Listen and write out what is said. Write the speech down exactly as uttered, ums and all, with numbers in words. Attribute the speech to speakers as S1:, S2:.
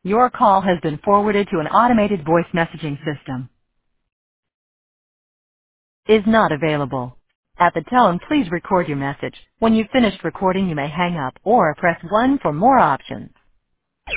S1: Your call has been forwarded to an automated voice messaging system. Is not available. At the tone, please record your message. When you've finished recording, you may hang up or press one for more options.